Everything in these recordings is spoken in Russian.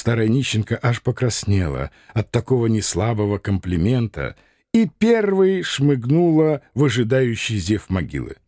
Старая нищенка аж покраснела от такого неслабого комплимента и первой шмыгнула в ожидающий зев могилы.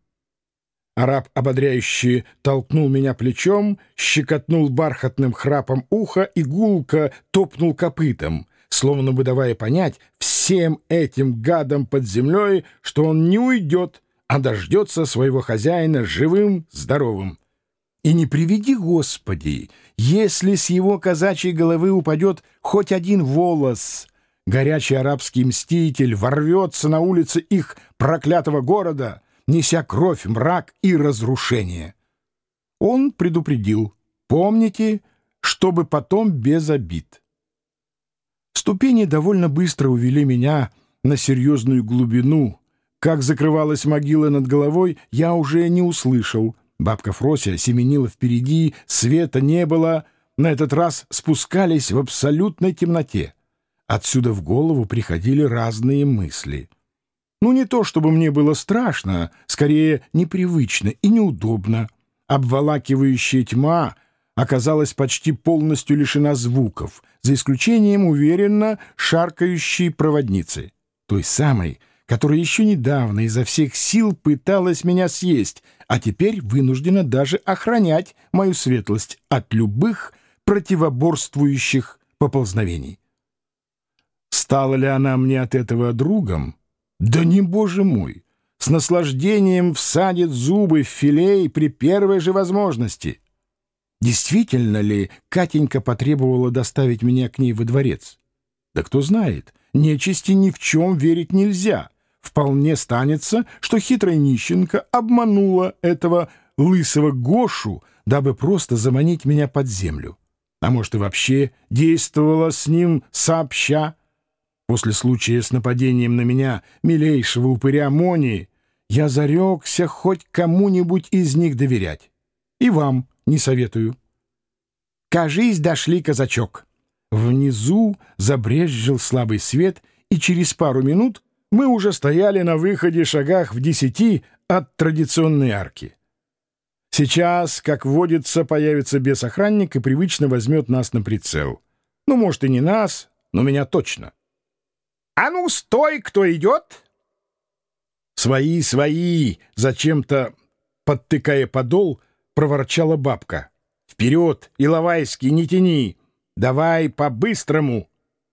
Араб ободряюще толкнул меня плечом, щекотнул бархатным храпом ухо и гулко топнул копытом, словно бы давая понять всем этим гадам под землей, что он не уйдет, а дождется своего хозяина живым, здоровым. И не приведи, Господи, если с его казачьей головы упадет хоть один волос, горячий арабский мститель ворвется на улицы их проклятого города, неся кровь, мрак и разрушение. Он предупредил: помните, чтобы потом без обид. Ступени довольно быстро увели меня на серьезную глубину. Как закрывалась могила над головой, я уже не услышал. Бабка Фрося семенила впереди, света не было. На этот раз спускались в абсолютной темноте. Отсюда в голову приходили разные мысли. Ну, не то чтобы мне было страшно, скорее непривычно и неудобно. Обволакивающая тьма оказалась почти полностью лишена звуков, за исключением уверенно шаркающей проводницы, той самой, которая еще недавно изо всех сил пыталась меня съесть, а теперь вынуждена даже охранять мою светлость от любых противоборствующих поползновений. Стала ли она мне от этого другом? Да не, боже мой! С наслаждением всадит зубы в филей при первой же возможности. Действительно ли Катенька потребовала доставить меня к ней во дворец? Да кто знает, нечисти ни в чем верить нельзя. Вполне станется, что хитрая нищенка обманула этого лысого Гошу, дабы просто заманить меня под землю. А может, и вообще действовала с ним сообща. После случая с нападением на меня, милейшего упыря Мони, я зарекся хоть кому-нибудь из них доверять. И вам не советую. Кажись, дошли, казачок. Внизу забрезжил слабый свет, и через пару минут мы уже стояли на выходе шагах в 10 от традиционной арки. Сейчас, как водится, появится бес-охранник и привычно возьмет нас на прицел. Ну, может, и не нас, но меня точно. «А ну, стой, кто идет!» «Свои, свои!» — зачем-то, подтыкая подол, проворчала бабка. «Вперед, Иловайский, не тяни! Давай по-быстрому!»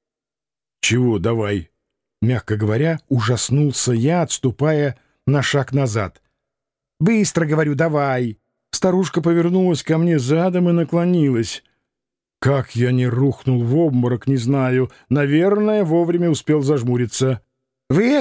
«Чего давай?» Мягко говоря, ужаснулся я, отступая на шаг назад. «Быстро, говорю, давай!» Старушка повернулась ко мне задом и наклонилась. Как я не рухнул в обморок, не знаю. Наверное, вовремя успел зажмуриться. «Вы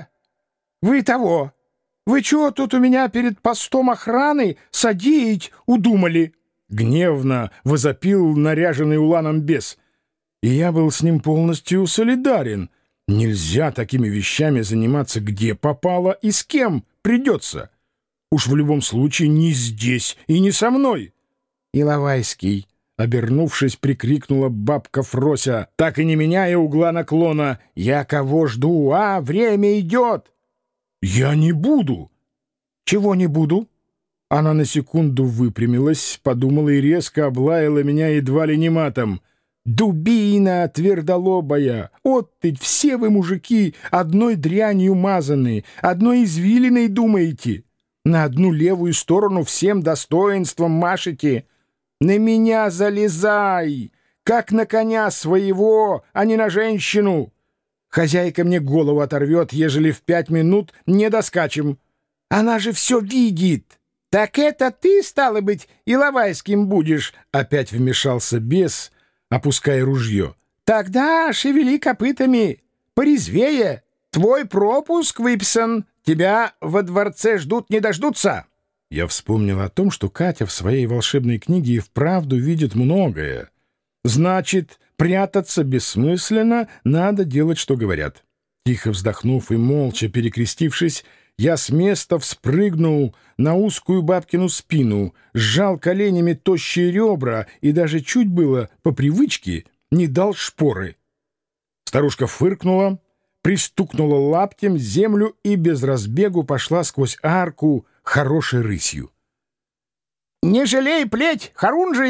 Вы того! Вы чего тут у меня перед постом охраны садить удумали?» Гневно возопил наряженный уланом бес. И я был с ним полностью солидарен. Нельзя такими вещами заниматься где попало и с кем придется. Уж в любом случае не здесь и не со мной. «Иловайский!» — обернувшись, прикрикнула бабка Фрося, так и не меняя угла наклона. «Я кого жду? А, время идет!» «Я не буду!» «Чего не буду?» Она на секунду выпрямилась, подумала и резко облаяла меня едва ли не матом. «Дубина твердолобая! Оттыть все вы, мужики, одной дрянью мазаны, одной извилиной думаете! На одну левую сторону всем достоинством машете! На меня залезай, как на коня своего, а не на женщину! Хозяйка мне голову оторвет, ежели в 5 минут не доскачем. Она же все видит! Так это ты, стало быть, Иловайским будешь?» Опять вмешался бес, опуская ружье. «Тогда шевели копытами, порезвее. Твой пропуск выписан, тебя во дворце ждут не дождутся». Я вспомнил о том, что Катя в своей волшебной книге и вправду видит многое. Значит, прятаться бессмысленно, надо делать, что говорят. Тихо вздохнув и молча перекрестившись, я с места вспрыгнул на узкую бабкину спину, сжал коленями тощие ребра и даже чуть было, по привычке, не дал шпоры. Старушка фыркнула, пристукнула лаптем землю и без разбегу пошла сквозь арку хорошей рысью. «Не жалей плеть, Харунжий!»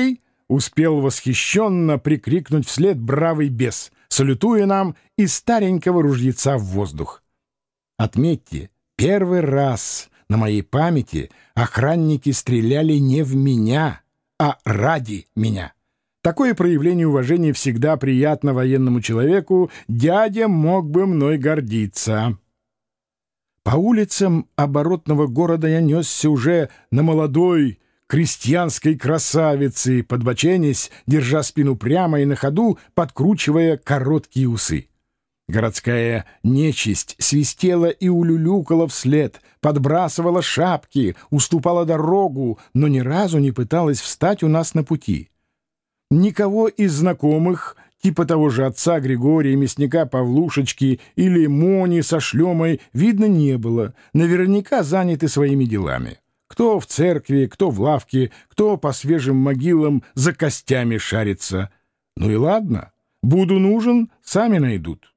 успел восхищенно прикрикнуть вслед бравый бес, салютуя нам из старенького ружьеца в воздух. Отметьте, первый раз на моей памяти охранники стреляли не в меня, а ради меня. Такое проявление уважения всегда приятно военному человеку. Дядя мог бы мной гордиться. По улицам оборотного города я несся уже на молодой крестьянской красавице, подбоченясь, держа спину прямо и на ходу, подкручивая короткие усы. Городская нечисть свистела и улюлюкала вслед, подбрасывала шапки, уступала дорогу, но ни разу не пыталась встать у нас на пути. Никого из знакомых, типа того же отца Григория, мясника Павлушечки или Мони со шлемой, видно не было, наверняка заняты своими делами. Кто в церкви, кто в лавке, кто по свежим могилам за костями шарится. Ну и ладно, буду нужен, сами найдут.